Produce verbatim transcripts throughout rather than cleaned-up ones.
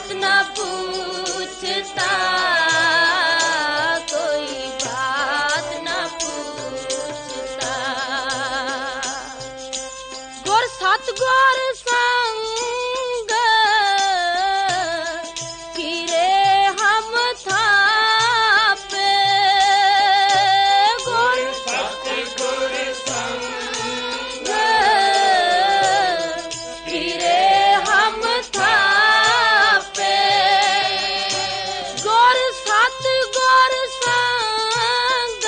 बात न पूछता, कोई बात न पूछता। गुर सतगुर संग फिरे हम थापे, गुर सतगुर संग फिरे हम थापे। गुर सतगुर संग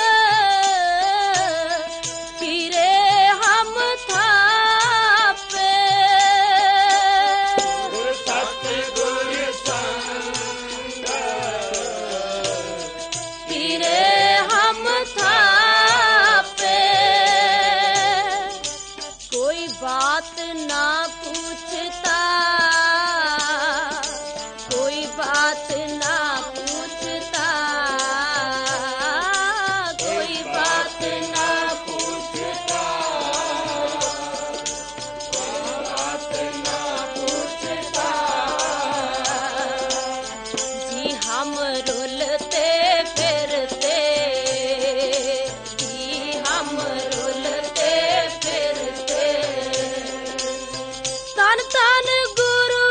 फिरे हम थापे। गुर सतगुर संग फिरे हम थापे। कोई बात ना पूछता, कोई बात ना पूछता, कोई बात ना पूछता, बात ना पूछता। जी हम रुलते फिरते, जी हम रुलते फिरते। तन तन गुरु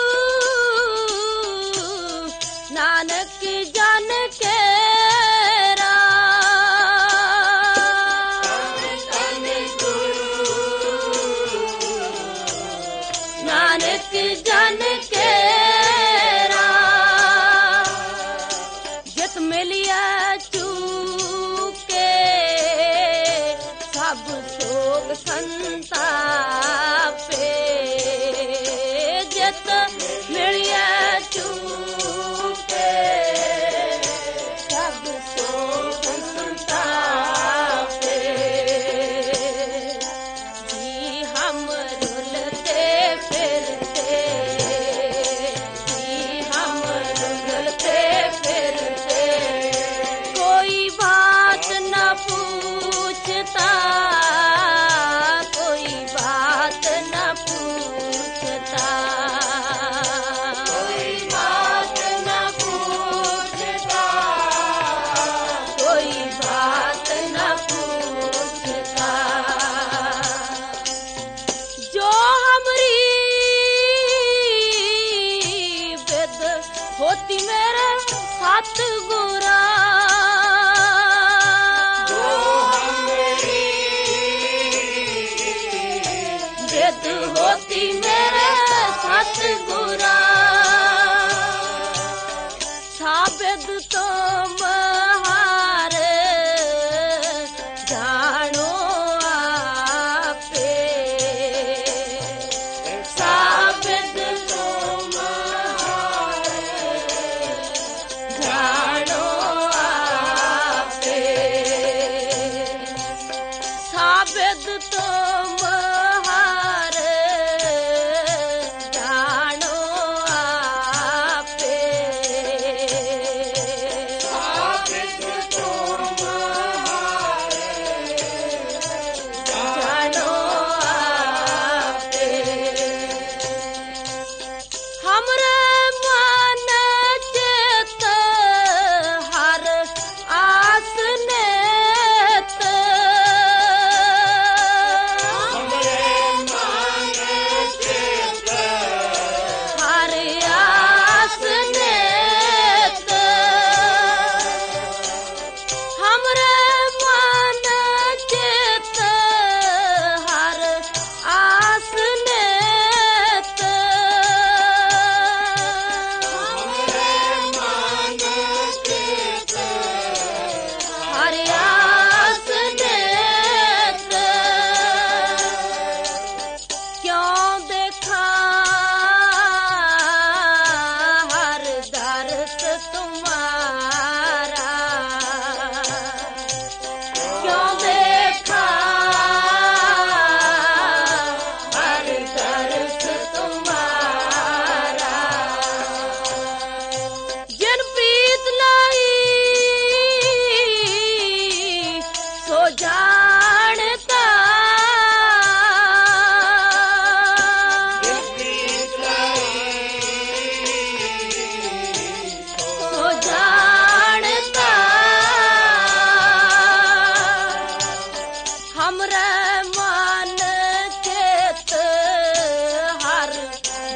नानक जन केरा, तन गुरु नानक जन केरा। जित मिलिया चूके सब सोग संतापे। जित मिलिया चूके सब सोग संतापे। जी हम रुलते फिरते, जी हम रुलते फिरते। कोई बात न पूछता, कोई बात न पूछता, कोई बात न पूछता, कोई बात न पूछता। जो हमरी विद होती मेरे सतगुरा, जो हमरी विद होती मेरे सतगुरा। साबिद तो महारे जानो आपे। साबिद तो महारे जानो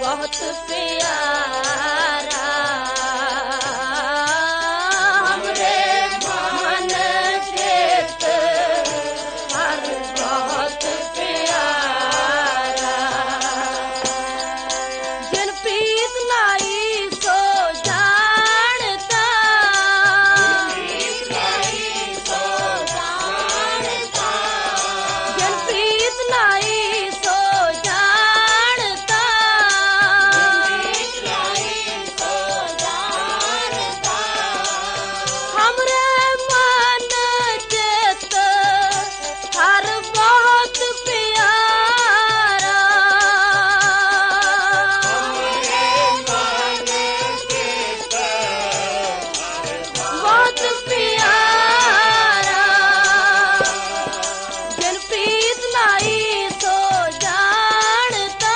बहुत प्यारा हमरे मन चित हर बहुत प्यारा जिन प्रीत लाई सो जानता जिन प्रीत लाई सो जानता हमरे मन चित हर बहुत प्यारा बहुत प्यारा जिन प्रीत लाई सो जानता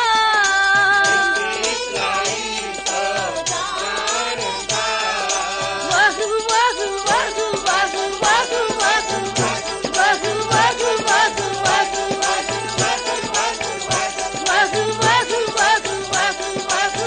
वहु वहु वहु वहु वहु वहु वहु वहु वहु वहु वहु वहु वहु वहु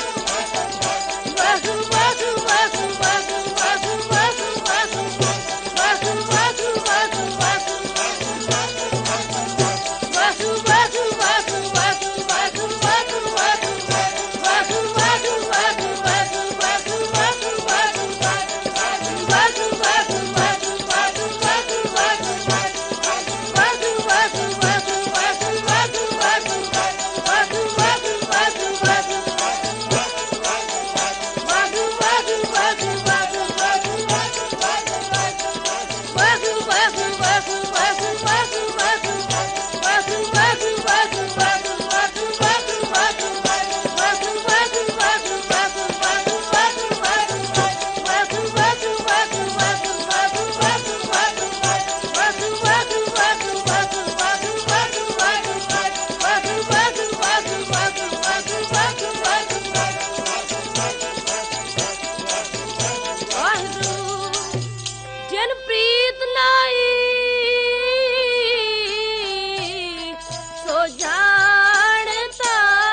जिन प्रीत लाई सो जानता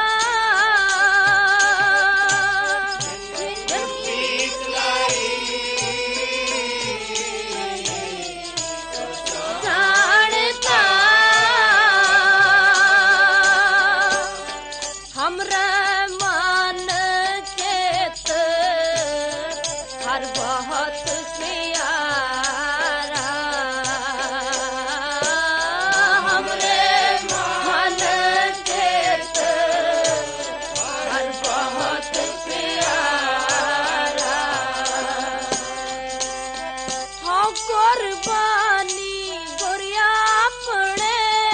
जिन प्रीत लाई जानता हमरे मन चित हर बहुत प्यारा हमरे मन चित हर बहुत प्यारा हाँ कुर्बानी गोरिया अपने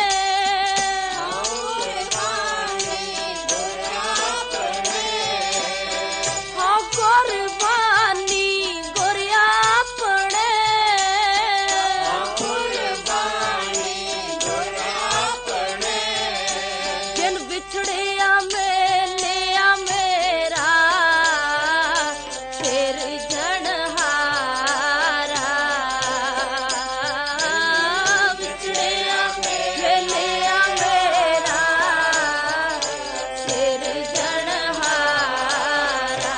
हाँ कुर्बानी गोरिया अपने जिन बिछड़िया मेलिया मेरा फिर जनहारा बिछड़िया मेलिया मेरा फिर जनहारा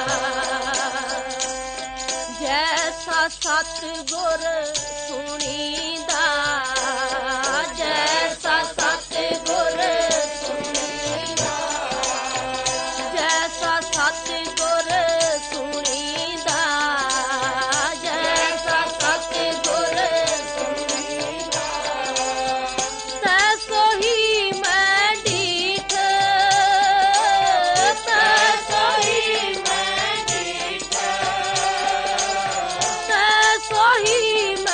जैसा सतगुर सुनीदा जैसा सतगुर सुनीदा जैसा सतगुर सुनीदा जैसा सतगुर सुनीदा तैसो ही मैं डीठ तैसो ही मैं डीठ तैसो ही मैं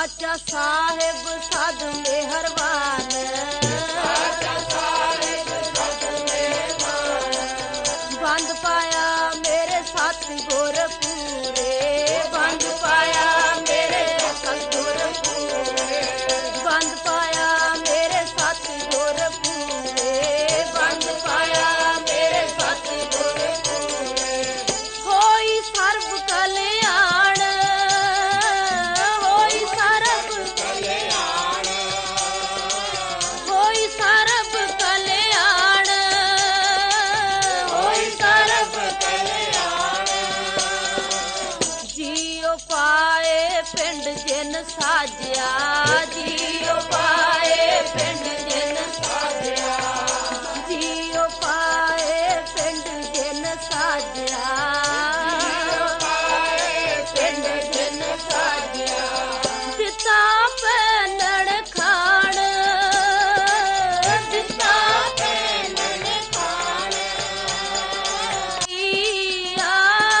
ਸਾਚਾ ਸਾਹਿਬ ਸਦ ਮਿਹਰਬਾਨ, ਸਾਚਾ ਸਾਹਿਬ ਸਦ ਮਿਹਰਬਾਨ। ਬੰਦ ਪਾਇਆ ਮੇਰੇ ਸਤਿਗੁਰ ਪੂਰੇ, ਬੰਦ ਪਾਇਆ ਮੇਰੇ ਸਤਿਗੁਰ ਪੂਰੇ, ਬੰਦ ਪਾਇਆ ਮੇਰੇ ਸਤਿਗੁਰ ਪੂਰੇ, ਬੰਦ ਪਾਇਆ ਮੇਰੇ ਸਤਿਗੁਰ ਪੂਰੇ। ਹੋਈ ਸਰਬ ਕਲਿਆਣ, ਹੋਈ ਸਰਬ ਕਲਿਆਣ, ਹੋਈ ਸਰਬ ਕਲਿਆਣ, ਹੋਈ ਸਰਬ ਕਲਿਆਣ। ਜੀਉ ਪਾਏ ਪਿੰਡ ਜਿਨ ਸਾਜਿਆ, ਜੀਉ ਪਾਏ ਪਿੰਡ ਜਿਨ ਸਾਜਿਆ, ਜੀਉ ਪਾਏ ਪਿੰਡ ਜਿਨ ਸਾਜਿਆ, ਪਾਏ ਪਿੰਡ ਜਿਨ ਸਾਜਿਆ। ਦਿੱਤਾ ਪੈਨਣ ਖਾਣ, ਦਿੱਤਾ ਪੈਨਣ ਖਾਣ। ਕੀਆ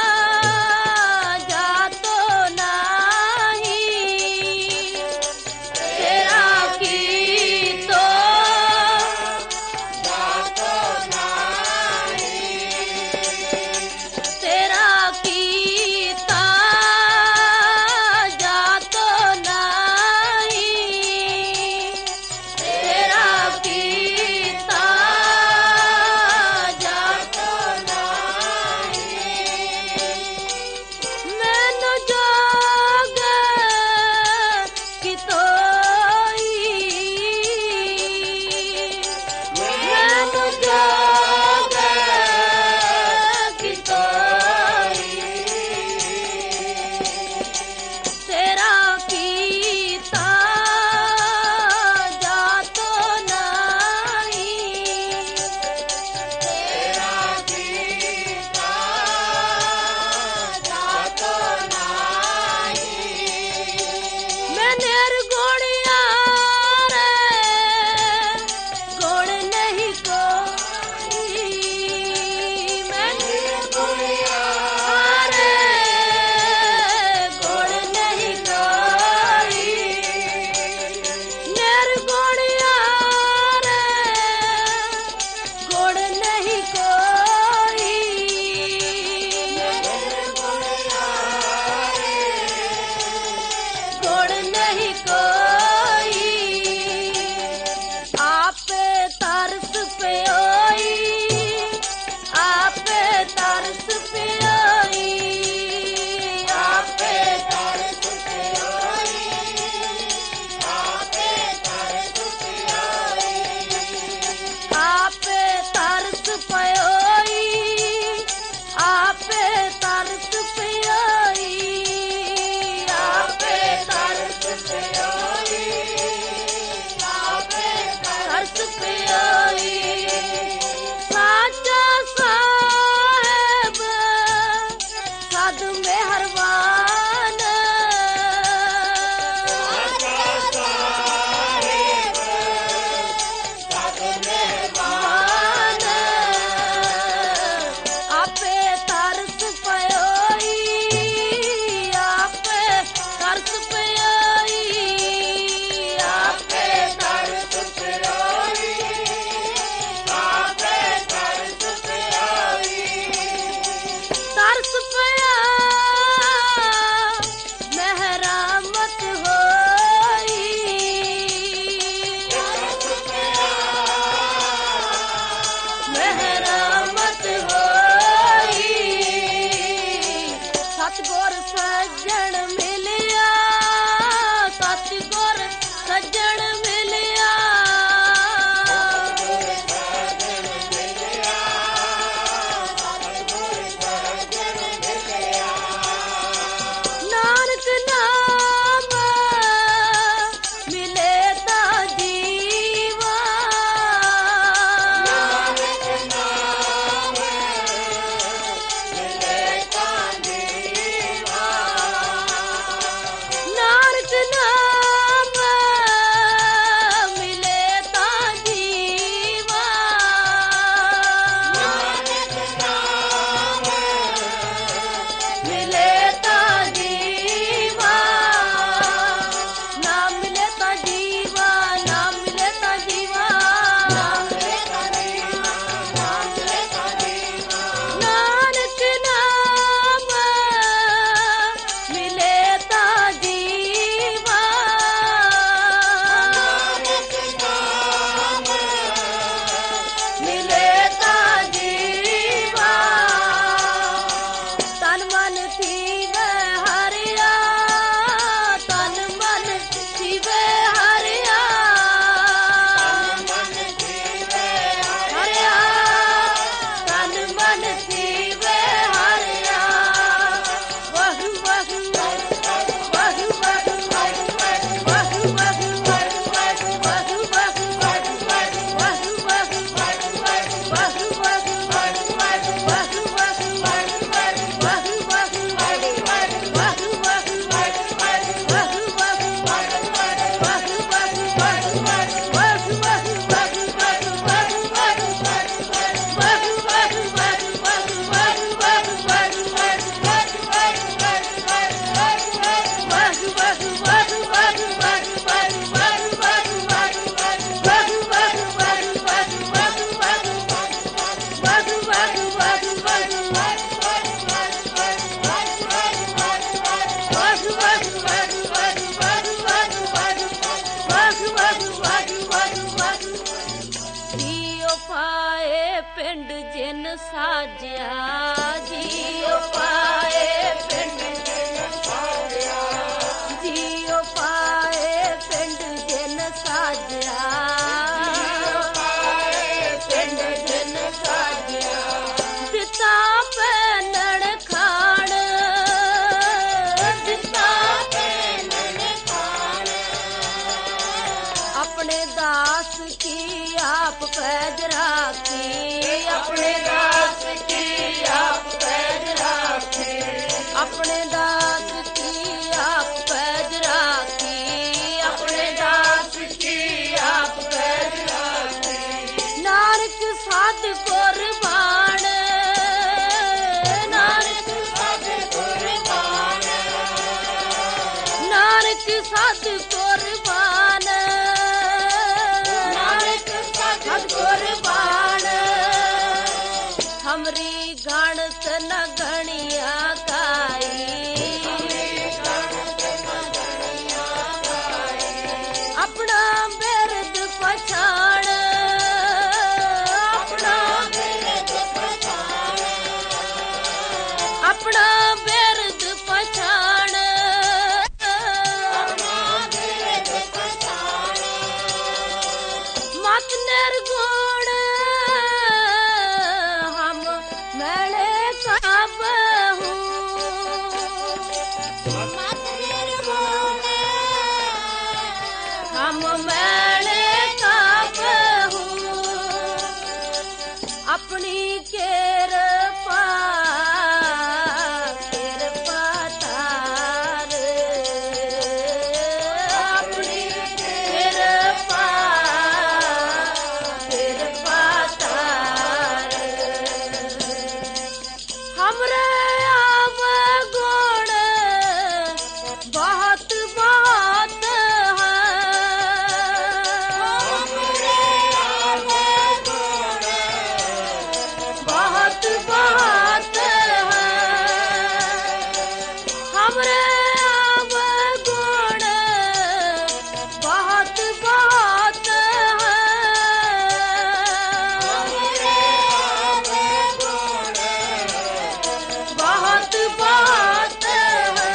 ਜਾਤੋ ਨਾਹੀ, ਤੇਰਾ ਕੀਤੋ दास की आप पैज राखी, अपने दास की आप पैज राखी, अपने दास की आप पैज राखी, अपने दास की आप पैज राखी। नानक साध कुर्बान, नानक साध कुर्बान, नानक साध कुर्बान, नानक साध कुर्बान। हमरी गणत न गणिया काई, अपना बिरद पछाण, अपना बिरद पछाण, अपना बिरद पछाण, अपना बिरद पछाण। मत निर्गुण हम मैले काबहू, मत निर्गुण हम मैले काबहू। अपनी कृपा कृपा तार, अपनी कृपा कृपा तार। हमरे आव गुण बहुत बहुत है, हमरे आव गुण बहुत बहुत है, हमरे आव गुण बहुत बहुत है, हमरे आव गुण बहुत बहुत है।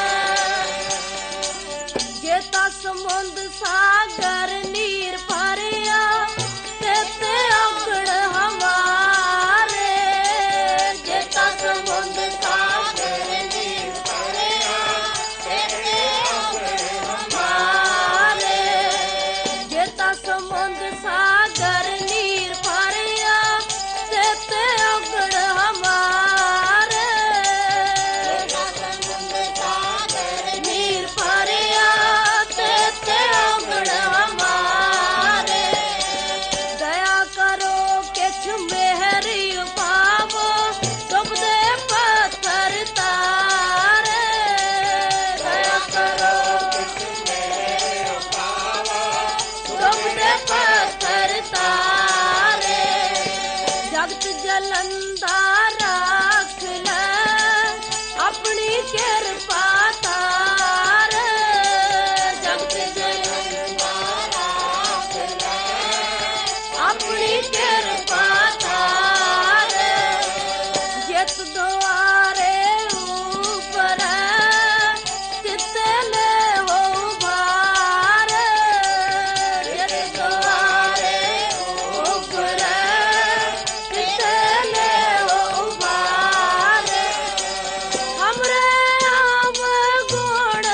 जेता समुंद सागर नीर भरिया, तेते औगण हमारे, जेता समुंद सागर नीर भरिया, तेते औगण हमारे, जेता समुंद सागर नीर भरिया, तेते औगण हमारे, जेता समुंद सागर नीर भरिया, तेते औगण हमारे। दया करो किछ मेहरी पावो, डुबदे पत्थर तारे, दया करो किछ मेहरी पावो, डुबदे पत्थर तारे। जगत जलंदा राख ले अपनी कृपा तार, जगत जलंदा राख ले अपनी कृपा तार। जित द्वारे ऊपर तिते ले हो भार, जित द्वारे ऊपर तिते ले हो भार। हमरे आव गुण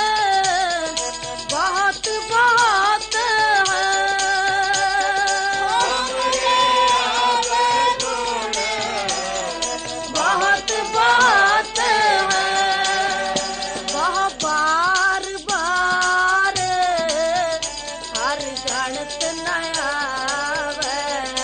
बहुत बहुत है, हमरे आव गुण बहुत बहुत है। वह बार बार हर गणत न आवे,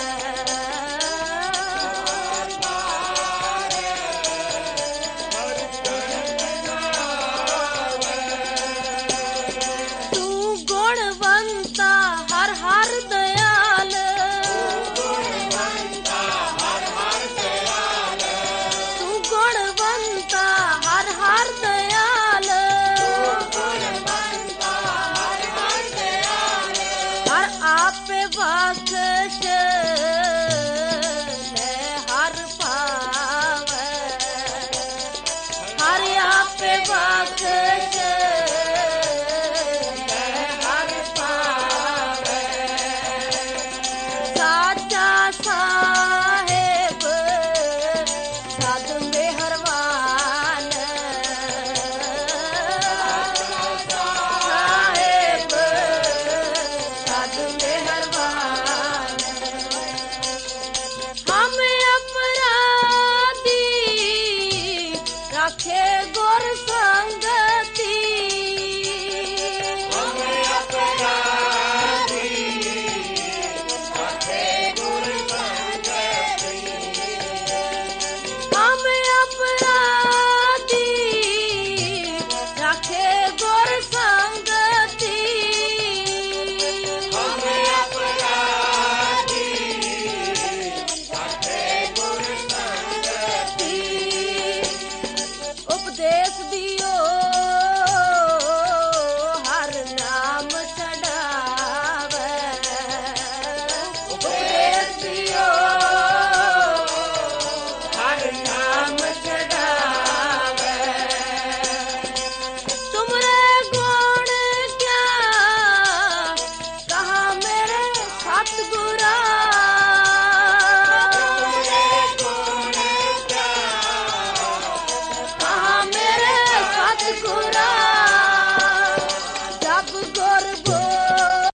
तू गुणवंता हर हर दयाल, तू गुणवंता हर हर दयाल, तू गुणवंता हर हर दयाल, तू गुणवंता हर हर दयाल। हर आपे बख्श